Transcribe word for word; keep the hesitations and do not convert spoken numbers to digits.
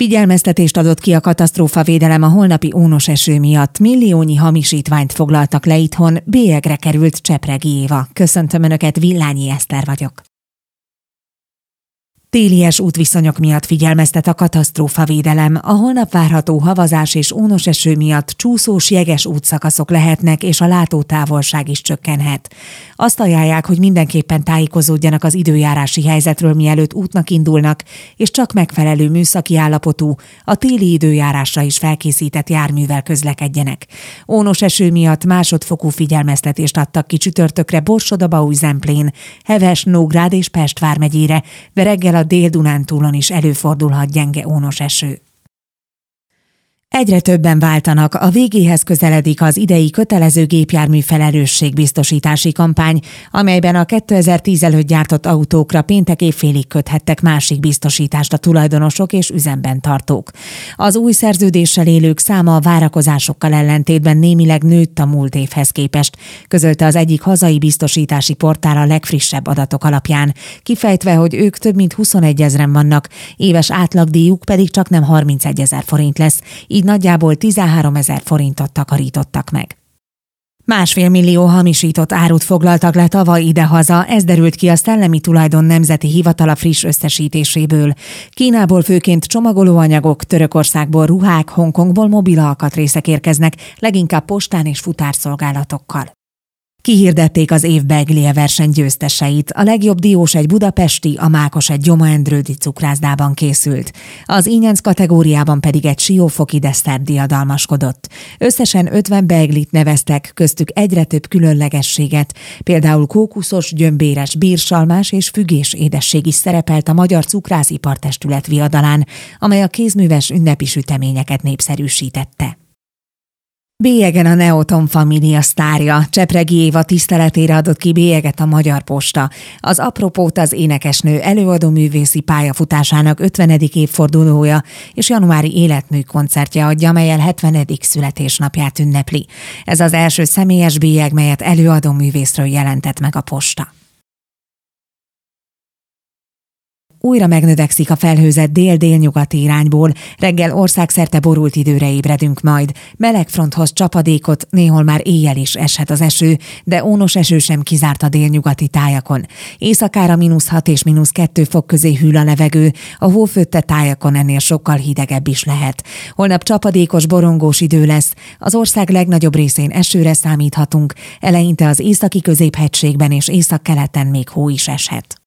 Figyelmeztetést adott ki a katasztrófavédelem a holnapi ónos eső miatt. Milliónyi hamisítványt foglaltak le itthon, bélyegre került Csepregi Éva. Köszöntöm Önöket, Villányi Eszter vagyok. Télies útviszonyok miatt figyelmeztet a katasztrófavédelem. A holnap várható havazás és ónos eső miatt csúszós, jeges útszakaszok lehetnek, és a látótávolság is csökkenhet. Azt ajánlják, hogy mindenképpen tájékozódjanak az időjárási helyzetről, mielőtt útnak indulnak, és csak megfelelő műszaki állapotú, a téli időjárásra is felkészített járművel közlekedjenek. Ónos eső miatt másodfokú figyelmeztetést adtak ki csütörtökre Borsod-Abaúj-Zemplén, Heves, Nógrád és Pest vármegyére, de reggel a Dél-Dunántúlon is előfordulhat gyenge ónos eső. Egyre többen váltanak, a végéhez közeledik az idei kötelező gépjármű felelősségbiztosítási kampány, amelyben a kétezer-tíz előtt gyártott autókra péntek évfélig köthettek másik biztosítást a tulajdonosok és üzemben tartók. Az új szerződéssel élők száma a várakozásokkal ellentétben némileg nőtt a múlt évhez képest, közölte az egyik hazai biztosítási portál a legfrissebb adatok alapján, kifejtve, hogy ők több mint huszonegyezren vannak, éves átlagdíjuk pedig csak nem harmincegyezer forint lesz, így nagyjából tizenháromezer forintot takarítottak meg. Másfél millió hamisított árut foglaltak le tavaly idehaza, ez derült ki a Szellemi Tulajdon Nemzeti Hivatala friss összesítéséből. Kínából főként csomagolóanyagok, Törökországból ruhák, Hongkongból mobil alkatrészek érkeznek, leginkább postán és futárszolgálatokkal. Kihirdették az év Beglie verseny győzteseit. A legjobb diós egy budapesti, a mákos egy gyomaendrődi cukrászdában készült. Az ínyenc kategóriában pedig egy siófoki deszert diadalmaskodott. Összesen ötven beglit neveztek, köztük egyre több különlegességet. Például kókuszos, gyömbéres, bírsalmás és fügés édesség is szerepelt a Magyar Cukrászipartestület viadalán, amely a kézműves ünnepi süteményeket népszerűsítette. Bélyegen a Neoton Família sztárja. Csepregi Éva tiszteletére adott ki bélyeget a Magyar Posta. Az apropót az énekesnő előadóművészi pályafutásának ötvenedik évfordulója és januári életmű koncertje adja, mellyel hetvenedik születésnapját ünnepli. Ez az első személyes bélyeg, melyet előadóművészről jelentett meg a Posta. Újra megnövekszik a felhőzet dél-délnyugati irányból, reggel országszerte borult időre ébredünk majd. Melegfronthoz csapadékot, néhol már éjjel is eshet az eső, de ónos eső sem kizárt a délnyugati tájakon. Éjszakára mínusz hat és mínusz kettő fok közé hűl a levegő, a hófötte tájakon ennél sokkal hidegebb is lehet. Holnap csapadékos, borongós idő lesz, az ország legnagyobb részén esőre számíthatunk, eleinte az északi középhegységben és északkeleten még hó is eshet.